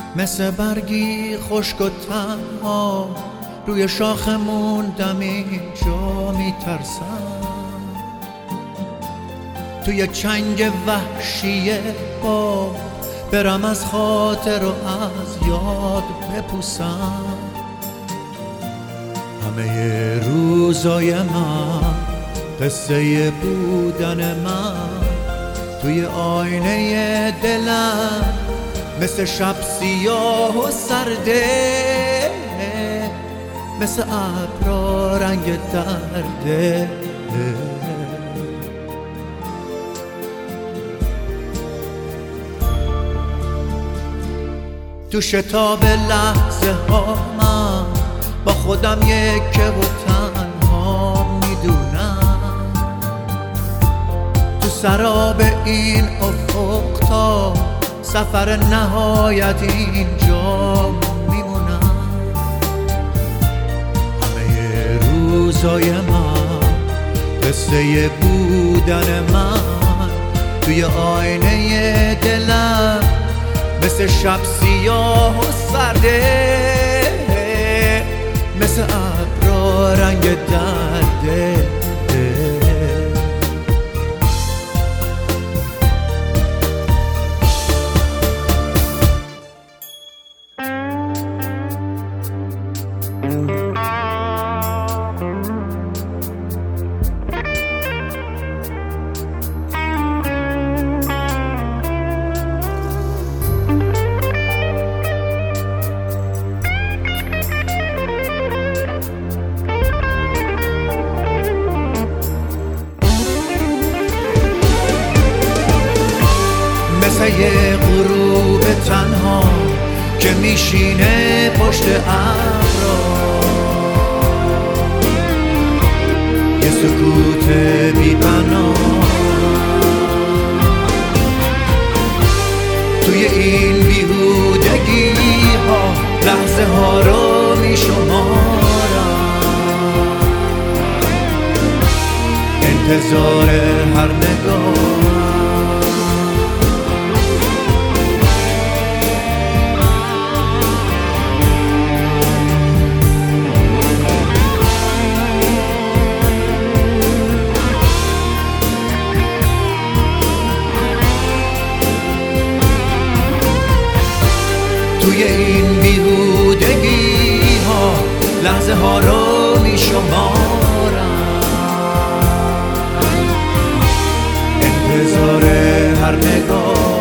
مثل برگی خشک و تنها روی شاخ موندم اینجا میترسم توی چنگ وحشی باد برم از خاطر و از یاد بپوسم همه روزای من قصه بودن من توی آینه دلم مثل شب سیاه و سرده مثل ابرا رنگ درده تو شتاب لحظه ها من با خودم یکه و تنها میدونم تو سراب این افق تا سفر نهایت اینجا میمونم همه روزای من قصه بودن من توی آینه دلم مثل شب سیاه و سرده مثل ابرا رنگ درده مثل یه غروب تنها که میشینه پشت ابرا یه سکوت بی پناه توی این بیهودگی ها لحظه ها رو میشمارم انتظار هر نگاه توی این بیهودگی ها لحظه ها رو میشمارم انتظار هر نگاه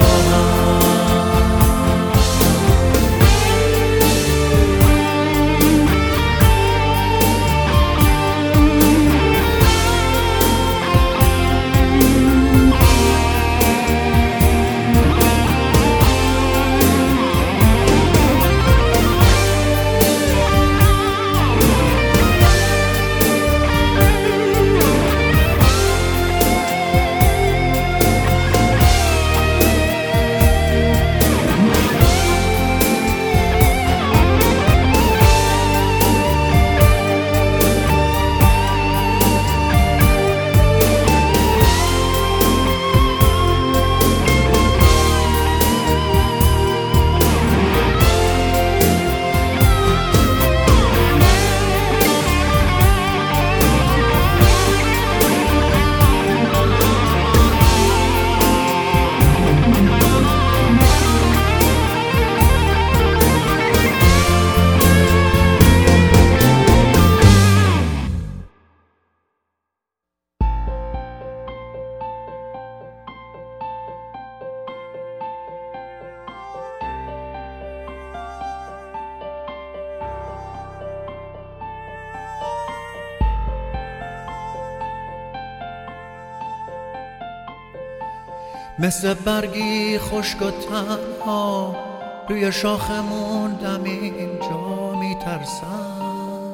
مثل برگی خشک و تنها روی شاخ موندم اینجا میترسم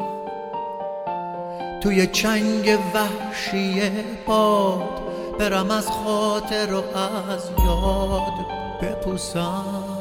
توی چنگ وحشی باد برم از خاطر و از یاد بپوسم